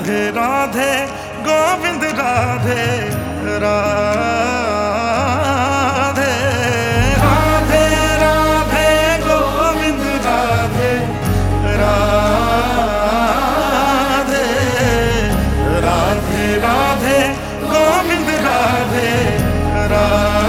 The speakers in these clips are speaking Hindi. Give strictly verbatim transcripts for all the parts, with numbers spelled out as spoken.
राधे राधे गोविंद राधे राधे राधे राधे गोविंद राधे राधे राधे राधे गोविंद राधे राधे।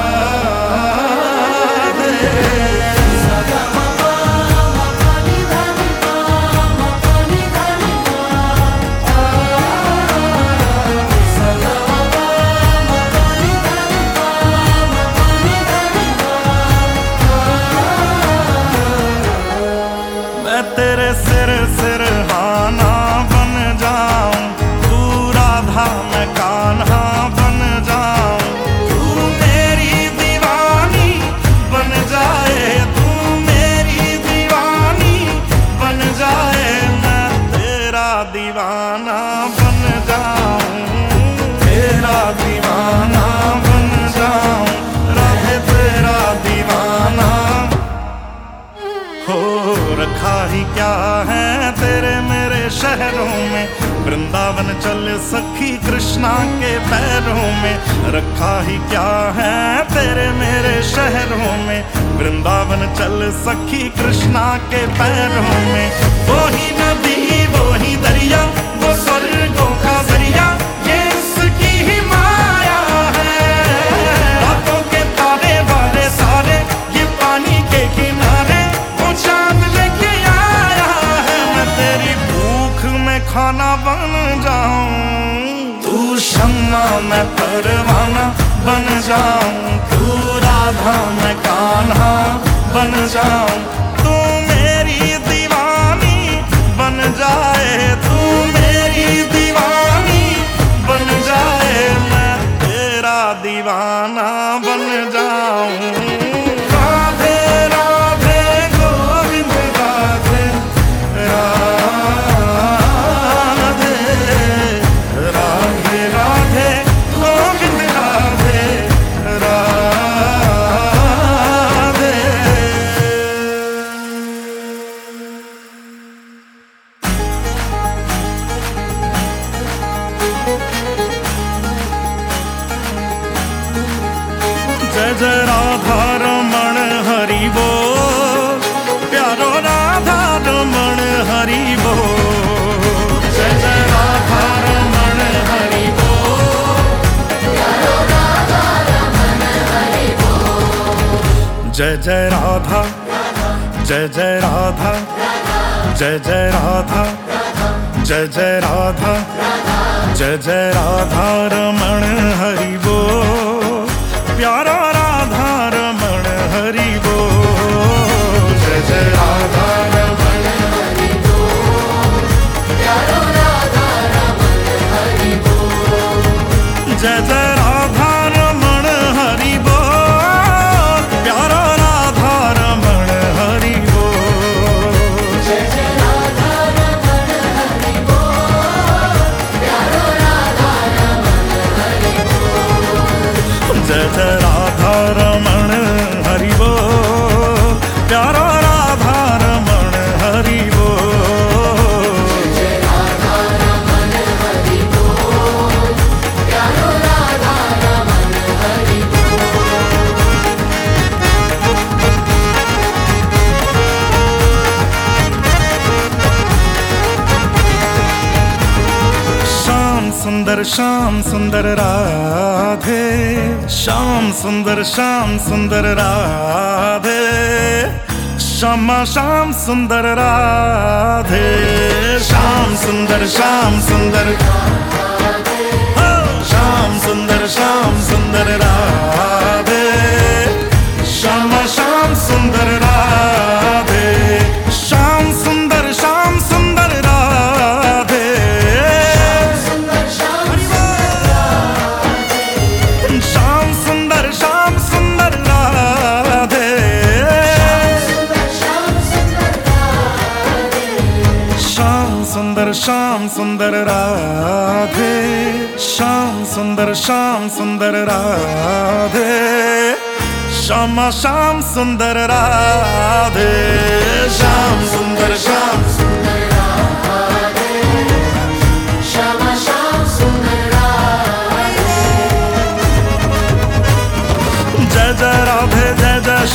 तेरे सिर सिर हाना बन जाऊं, तू राधा मैं कान्हा बन जाऊं। तू मेरी दीवानी बन जाए, तू मेरी दीवानी बन जाए, मैं तेरा दीवाना बन जाऊं, तेरा दीवाना बन जाऊं, रहे तेरा दीवाना। हो रखा ही क्या है तेरे मेरे शहरों में, वृंदावन चल सखी कृष्णा के पैरों में। रखा ही क्या है तेरे मेरे शहरों में, वृंदावन चल सखी कृष्णा के पैरों में। वो ही नदी वो ही दरिया वो स्वर्गों का जरिया, ये इसकी ही माया है। रातों के तारे वाले सारे ये पानी के किनारे, वो चांद लेके आया है। मैं तेरी भूख में खाना बन जाऊं, तू शम्मा मैं परवाना बन जाऊं, तू राधा मैं कान्हा बन जाऊं। तू मेरी दीवानी बन जाए, तू मेरी दीवानी बन जाए, मैं तेरा दीवाना बन जाऊं। राधे राधे गोविंद राधे राधे राधे राधे गोविंद राधे राधे। जय जय राधा रमण हरि बोल, प्यारो राधा रमण हरि बोल। जय जय राधा रमण हरि बोल, प्यारो राधा रमण हरि बोल। जय जय राधा जय जय राधा जय जय राधा जय जय राधा जय जय राधा रमण हरि बोल, प्यारा राधा रमण हरि बोल। जय जय राधा रमण हरि बोल, प्यारा राधा रमण हरि बोल। जय जय राधा रमण हरि बोल, प्यारा राधा रमण हरि बोल। जय जय राधा रमण हरि बोल, प्यारा राधा रमण हरि बोल। जय जय राधा रमण हरि बोल, प्यारा राधा रमण हरि बोल। जय राधा रमण हरि बोल, प्यारो राधा रमण हरि बोल। श्याम सुंदर श्याम सुंदर राधे, श्याम सुंदर श्याम सुंदर राधे, श्यामा श्याम सुंदर राधे। श्याम सुंदर श्याम सुंदर हो, श्याम सुंदर श्याम सुंदर राधे, श्यामा श्याम सुंदर राधे। श्याम सुंदर श्याम सुंदर राधे, श्याम सुंदर श्याम सुंदर राधे। श्याम सुंदर श्याम सुंदर राधे, श्याम सुंदर श्याम सुंदर राधे, श्यामा श्याम सुंदर राधे। श्याम सुंदर श्याम सुंदर राधे, श्यामा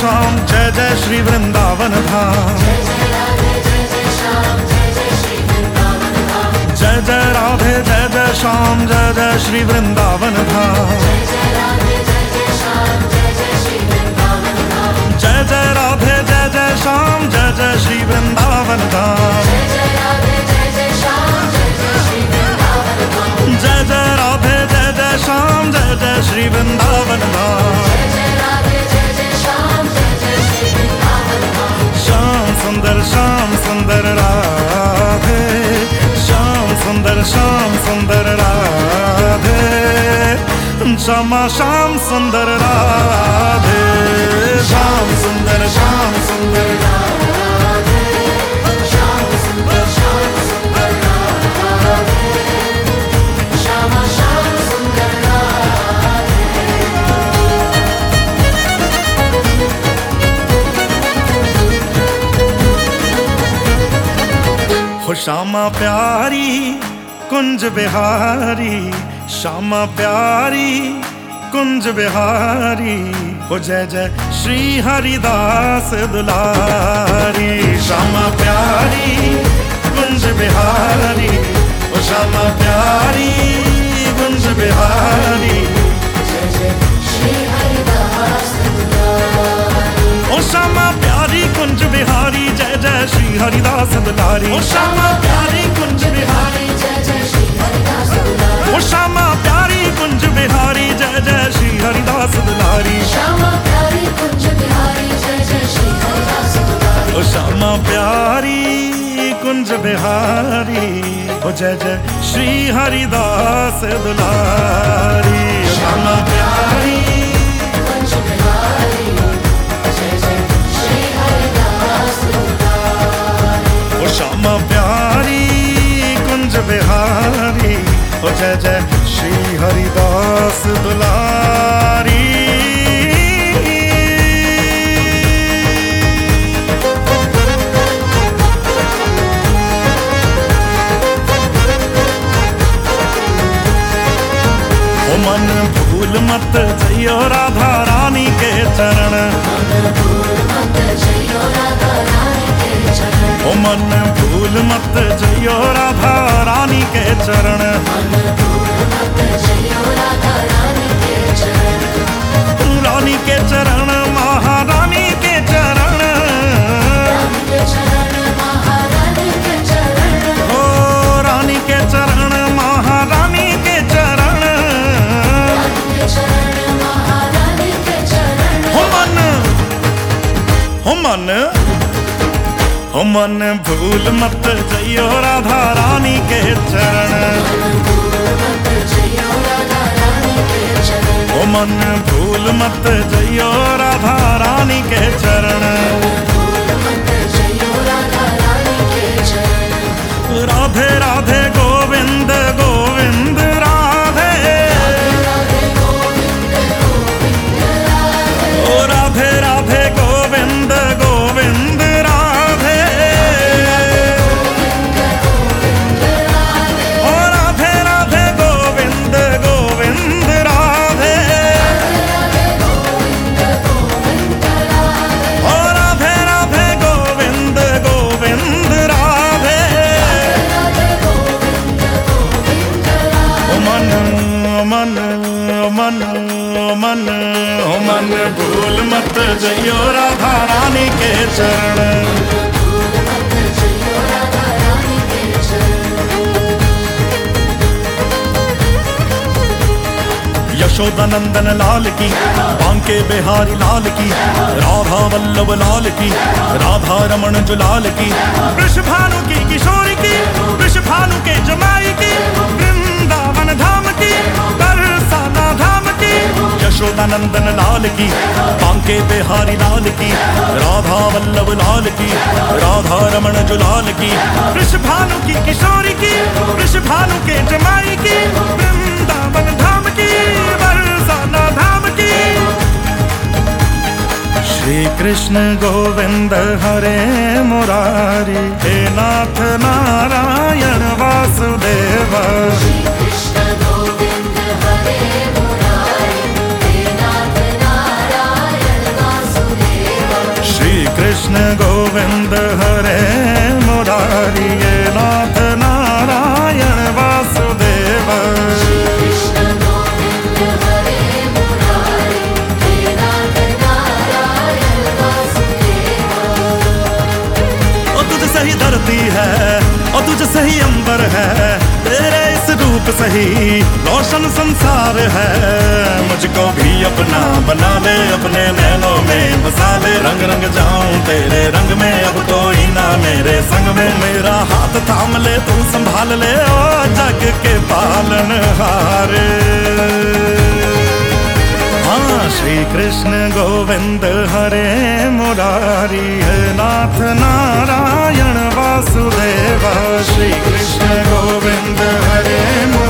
श्याम जय जय श्री वृंदावन धाम। जय जय राधे जय जय श्याम जय जय श्री वृंदावन धाम। जय जय राधे जय जय श्याम जय जय श्री वृंदावन धाम। जय जय राधे जय जय श्याम जय जय श्री वृंदावन धाम। जय जय राधे जय जय श्याम जय जय श्री वृंदावन धाम। जय जय राधे जय जय श्याम जय जय श्री वृंदावन धाम। जय जय राधे जय जय श्याम जय जय श्री वृंदावन धाम। जय जय राधे जय जय श्याम जय जय श्री वृंदावन धाम। श्याम सुंदर श्याम सुंदर राधे, श्याम सुंदर श्याम सुंदर राधे, श्यामा श्याम सुंदर राधे, श्याम सुंदर श्याम सुंदर राधे, श्याम सुंदर श्याम सुंदर राधे, श्यामा श्याम सुंदर राधे। हो श्यामा प्यारी कुंज बिहारी, श्यामा प्यारी कुंज बिहारी, हो जय जय श्री हरिदास दुलारी। श्यामा प्यारी कुंज बिहारी, हो श्यामा प्यारी कुंज बिहारी, जय जय श्री हरिदास दुलारी। ओ श्यामा प्यारी कुंज बिहारी जय जय श्री हरिदास दुलारी। ओ श्यामा प्यारी कुंज बिहारी जय जय श्री हरिदास दुलारी। ओ श्यामा प्यारी कुंज बिहारी जय जय श्री हरिदास दुलारी। श्यामा प्यारी कुंज बिहारी जय जय श्री हरिदास दुलारी। ओ श्यामा प्यारी कुंज बिहारी, ओ जय जय श्री हरिदास दुलारी। श्यामा प्यारी कुंज बिहारी जय जय श्री हरिदास दुलारी। ओ श्यामा प्यारी कुंज बिहारी, ओ जय जय श्री हरिदास दुलारी। ओ मन भूल मत जइयो राधा रानी के चरण। मन भूल मत जइयो राधा रानी के चरण। ओ मन भूल मत जइयो राधा रानी के चरण। मन भूल मत जइयो राधा रानी के चरण। रानी के चरण महारानी के चरण। रानी के चरण महारानी के चरण। ओ रानी के चरण महारानी के चरण। रानी के चरण महारानी के चरण। हो मन हो मन हो मन भूल मत जइयो राधा रानी के चरण। ओ मन भूल मत जइयो राधा रानी के चरण। राधे राधे गोविंद गोविंद राधे। ओ राधे राधे गोविंद गोविंद राधे। ओ राधे राधे गोविंद गोविंद राधे। ओ राधे राधे गोविंद गोविंद राधे। ओ मन ओ मन ओ मन ओ मन ओ मन भूल मत जइयो राधा रानी के चरण। यशोदा नंदन लाल की, बांके बिहारी लाल की, राधा वल्लभ लाल की, राधा रमण जुलाल की, वृषभानु की किशोरी की, वृषभानु के जमाई की, वृंदावन धाम की, बरसाना धाम की। यशोदा नंदन लाल की, बांके बिहारी लाल की, राधा वल्लभ लाल की, राधा रमण जुलाल की, वृषभानु की किशोरी की, वृषभानु के जमाई की, वृंदावन धाम की, बरसाना धाम की। श्री कृष्ण गोविंद हरे मुरारी, हे नाथ नारायण वासुदेव। श्री कृष्ण गोविंद हरे मुरारी, हे नाथ नारायण वासुदेव। दीप सही रोशन संसार है, मुझको भी अपना बना ले, अपने नैनों में बसा ले। रंग रंग जाऊं तेरे रंग में, अब कोई ना मेरे संग में। मेरा हाथ थाम ले, तू संभाल ले, ओ जग के पालनहार। हाँ, श्री कृष्ण गोविंद हरे मुरारी, है नाथ नारायण वासुदेव। श्री कृष्ण गोविंद हरे मुरारी।